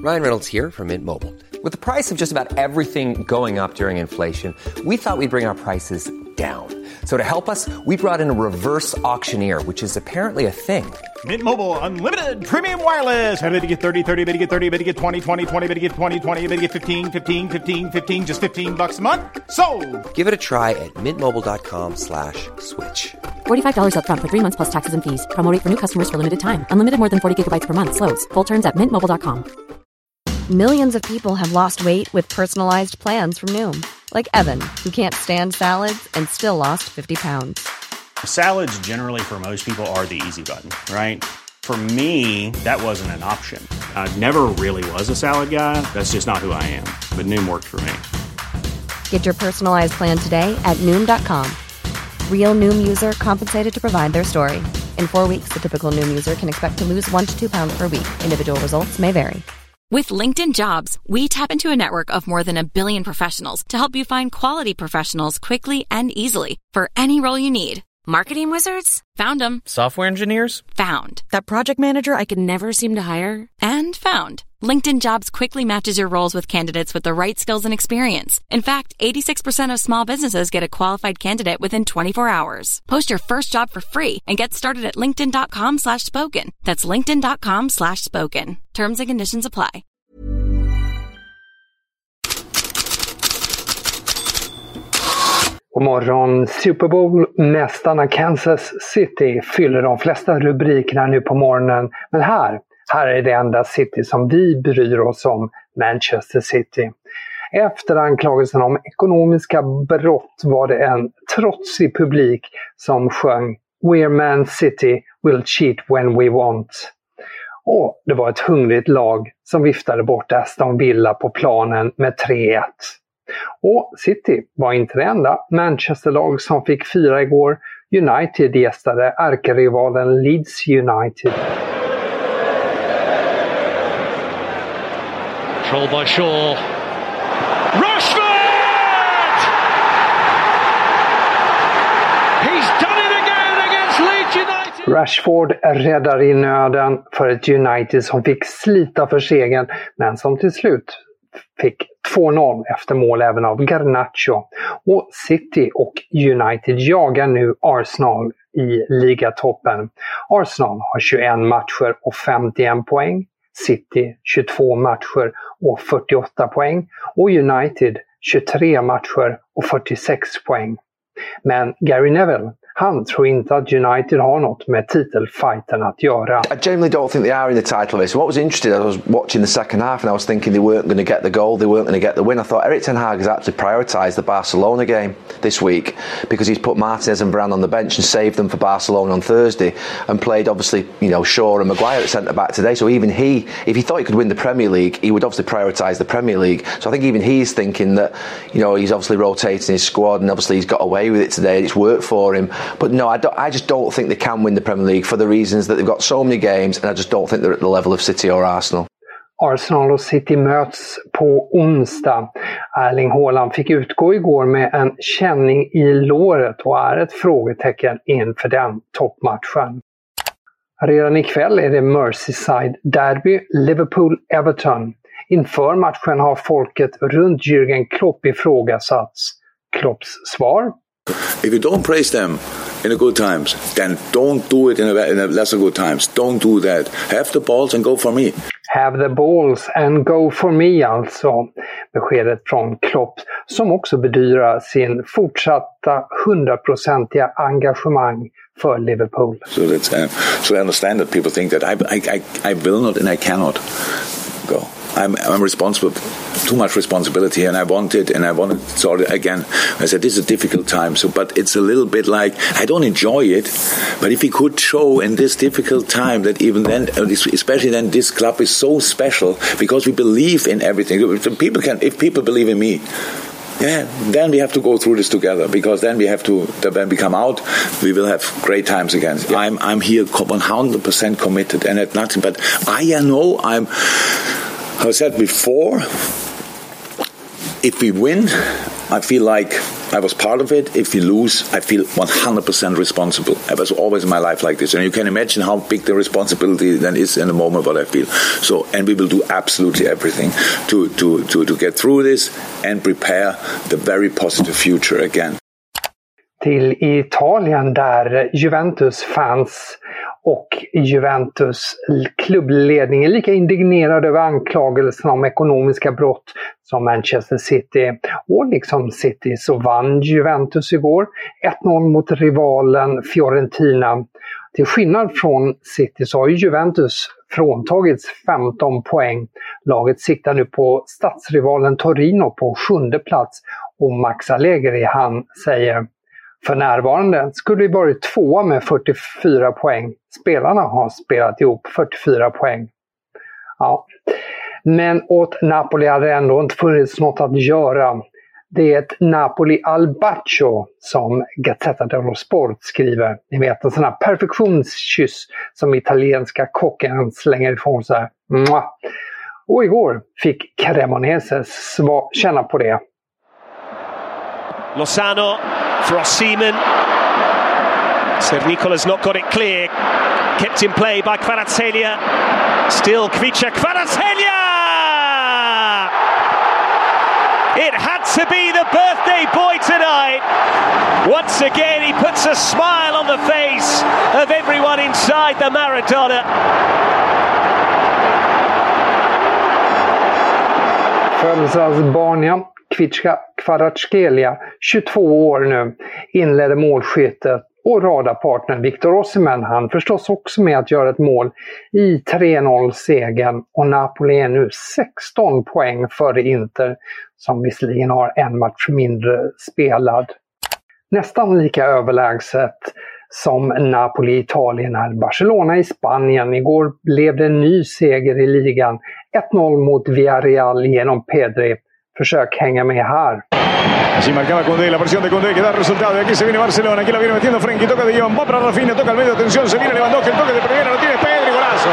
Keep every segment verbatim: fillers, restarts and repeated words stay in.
Ryan Reynolds here from Mint Mobile. With the price of just about everything going up during inflation, we thought we'd bring our prices down. So to help us, we brought in a reverse auctioneer, which is apparently a thing. Mint Mobile Unlimited Premium Wireless. How to get thirty, thirty, how to get thirty, how to get twenty, twenty, twenty, how to get twenty, twenty, how to get fifteen, fifteen, fifteen, fifteen, just fifteen bucks a month? Sold! Give it a try at mintmobile.com slash switch. forty-five dollars up front for three months plus taxes and fees. Promo rate for new customers for limited time. Unlimited more than forty gigabytes per month. Slows full terms at mint mobile dot com. Millions of people have lost weight with personalized plans from Noom. Like Evan, who can't stand salads and still lost fifty pounds. Salads generally for most people are the easy button, right? For me, that wasn't an option. I never really was a salad guy. That's just not who I am. But Noom worked for me. Get your personalized plan today at Noom dot com. Real Noom user compensated to provide their story. In four weeks, the typical Noom user can expect to lose one to two pounds per week. Individual results may vary. With LinkedIn Jobs, we tap into a network of more than a billion professionals to help you find quality professionals quickly and easily for any role you need. Marketing wizards? Found them. Software engineers? Found. That project manager I could never seem to hire? And found. LinkedIn Jobs quickly matches your roles with candidates with the right skills and experience. In fact, eighty-six percent of small businesses get a qualified candidate within twenty-four hours. Post your first job for free and get started at linkedin.com slash spoken. That's linkedin.com slash spoken. Terms and conditions apply. God morgon, Super Bowl-mästarna Kansas City fyller de flesta rubrikerna nu på morgonen. Men här, här är det enda City som vi bryr oss om, Manchester City. Efter anklagelsen om ekonomiska brott var det en trotsig publik som sjöng "We're Man City, we'll cheat when we want". Och det var ett hungrigt lag som viftade bort Aston Villa på planen med tre ett. Och City var inte det enda Manchester-lag som fick fira igår. United gästade ärkerivalen Leeds United. Control by Shaw. Rashford! He's done it again against Leeds United! Rashford räddar i nöden för ett United som fick slita för segern, men som till slut fick två noll efter mål även av Garnacho. Och City och United jagar nu Arsenal i ligatoppen. Arsenal har tjugoett matcher och femtioen poäng. City tjugotvå matcher och fyrtioåtta poäng. Och United tjugotre matcher och fyrtiosex poäng. Men Gary Neville, han tror inte att United har något med titelfighten att göra. I genuinely don't think they are in the title race. What was interesting, I was watching the second half and I was thinking they weren't going to get the goal, they weren't going to get the win. I thought Erik ten Hag has actually prioritised the Barcelona game this week because he's put Martinez and Varane on the bench and saved them for Barcelona on Thursday and played obviously, you know, Shaw and Maguire at centre-back today. So even he, if he thought he could win the Premier League, he would obviously prioritise the Premier League. So I think even he's thinking that, you know, he's obviously rotating his squad and obviously he's got away with it today and it's worked for him. But no, I, don't, I just don't think they can win the Premier League for the reasons that they've got so many games and I just don't think they're at the level of City or Arsenal. Arsenal och City möts på onsdag. Erling Haaland fick utgå igår med en känning i låret och är ett frågetecken inför den toppmatchen. Redan ikväll är det Merseyside Derby, Liverpool-Everton. Inför matchen har folket runt Jürgen Klopp ifrågasatts. Klopps svar? If you don't praise them in the good times, then don't do it in a, in a lesser good times. Don't do that. Have the balls and go for me. Have the balls and go for me, alltså. Beskedet från Klopp som också bedyrar sin fortsatta hundraprocentiga engagemang för Liverpool. So that's uh, so I understand that people think that I, I I I will not and I cannot go. I'm I'm responsible, too much responsibility, and I want it, and I want it sorted again. I said this is a difficult time, so but it's a little bit like I don't enjoy it, but if we could show in this difficult time that even then, especially then, this club is so special because we believe in everything. People can, if people believe in me. Yeah, then we have to go through this together because then we have to. When we come out, we will have great times again. Yeah. I'm I'm here one hundred percent committed and at nothing. But I know I'm. I said before, if we win, I feel like I was part of it. If we lose, I feel one hundred percent responsible. I was always in my life like this. And you can imagine how big the responsibility then is in the moment what I feel. So, and we will do absolutely everything to, to, to, to get through this and prepare the very positive future again. Till Italien där Juventus fans och Juventus klubbledning är lika indignerade över anklagelserna om ekonomiska brott som Manchester City. Och liksom City så vann Juventus igår ett noll mot rivalen Fiorentina. Till skillnad från City så har Juventus fråntagits femton poäng. Laget siktar nu på stadsrivalen Torino på sjunde plats och Max Allegri han säger: för närvarande skulle vi varit tvåa med fyrtiofyra poäng. Spelarna har spelat ihop fyrtiofyra poäng. Ja. Men åt Napoli hade det ändå inte funnits något att göra. Det är ett Napoli al bacio som Gazzetta dello Sport skriver. Ni vet en sån här perfektionskyss som italienska kocken slänger ifrån sig. Mwah. Och igår fick Cremonese känna på det. Lozano for Osimhen. Sernicola's not got it clear. Kept in play by Kvaratskhelia. Still Kvicha Kvaratskhelia! It had to be the birthday boy tonight. Once again he puts a smile on the face of everyone inside the Maradona. Födelsedagsbarn, ja. Kvicha Kvaratskhelia, tjugotvå år nu, inledde målskyttet och radarpartnern Victor Osimhen han förstås också med att göra ett mål i tre noll-segern och Napoli är nu sexton poäng före Inter som visserligen har en match mindre spelad. Nästan lika överlägset som Napoli i Italien är Barcelona i Spanien. Igår blev det en ny seger i ligan, ett noll mot Villarreal genom Pedri. Försök hänga med här. Allí marcaba Koundé, la presión de Koundé que da resultado. Y aquí se viene Barcelona, aquí la viene metiendo Frenkie, toca de Jong, va para Rafinha, toca al medio, atención, se viene Lewandowski, el toque de primera, lo tiene Pedri, golazo.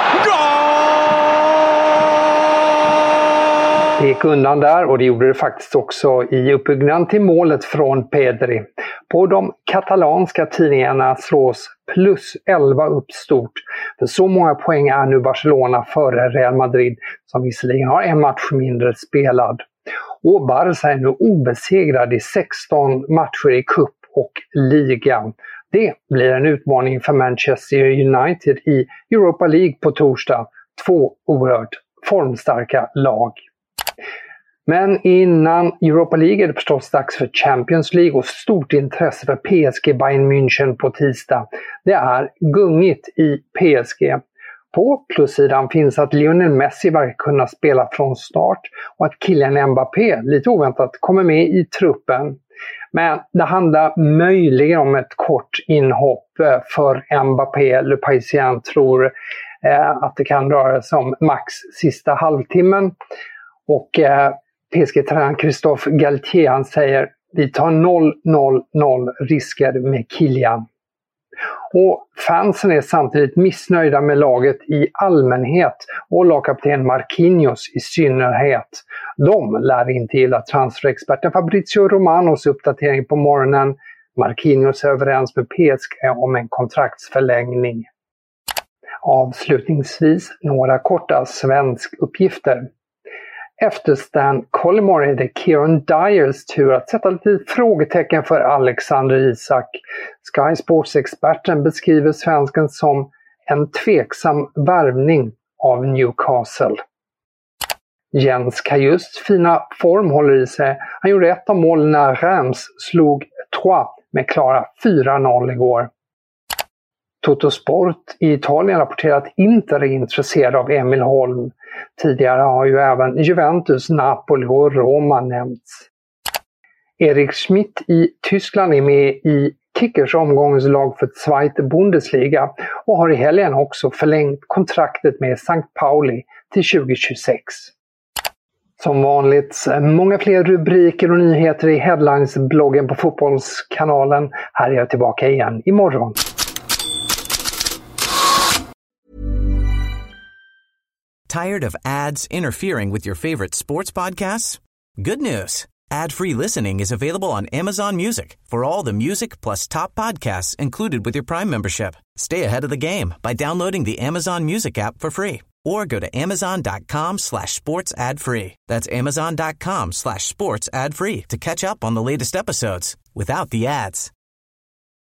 Det gick undan där och det gjorde det faktiskt också i uppbyggnaden till målet från Pedri. På de katalanska tidningarna slås plus elva upp stort. För så många poäng är nu Barcelona före Real Madrid som visserligen har en match mindre spelad. Och Barca är nu obesegrad i sexton matcher i cup och liga. Det blir en utmaning för Manchester United i Europa League på torsdag. Två oerhört formstarka lag. Men innan Europa League är det förstås dags för Champions League och stort intresse för P S G Bayern München på tisdag. Det är gungigt i P S G. På plussidan finns att Lionel Messi verkar kunna spela från start och att Kylian Mbappé lite oväntat kommer med i truppen. Men det handlar möjligen om ett kort inhopp för Mbappé. Le Parisien tror eh, att det kan röra sig om max sista halvtimmen. Och eh, P S G-tränaren Christophe Galtier han säger vi tar noll noll noll risker med Kylian. Och fansen är samtidigt missnöjda med laget i allmänhet och lagkapten Marquinhos i synnerhet. De lär inte gilla transferexperten Fabrizio Romanos uppdatering på morgonen. Marquinhos är överens med P S G om en kontraktsförlängning. Avslutningsvis några korta svensk uppgifter. Efter Stan Collymore är det Kieran Dyers tur att sätta lite frågetecken för Alexander Isak. Sky Sports-experten beskriver svensken som en tveksam värvning av Newcastle. Jens Kajust fina form håller i sig. Han gjorde ett av målen när Reims slog Troyes med klara fyra noll igår. Totosport i Italien rapporterar att Inter är intresserad av Emil Holm. Tidigare har ju även Juventus, Napoli och Roma nämnts. Erik Schmidt i Tyskland är med i Kickers omgångslag för Zweite Bundesliga och har i helgen också förlängt kontraktet med Sankt Pauli till tjugo tjugosex. Som vanligt många fler rubriker och nyheter i Headlines-bloggen på Fotbollskanalen. Här är jag tillbaka igen imorgon. Tired of ads interfering with your favorite sports podcasts? Good news. Ad-free listening is available on Amazon Music for all the music plus top podcasts included with your Prime membership. Stay ahead of the game by downloading the Amazon Music app for free or go to amazon.com slash sports ad free. That's amazon.com slash sports ad free to catch up on the latest episodes without the ads.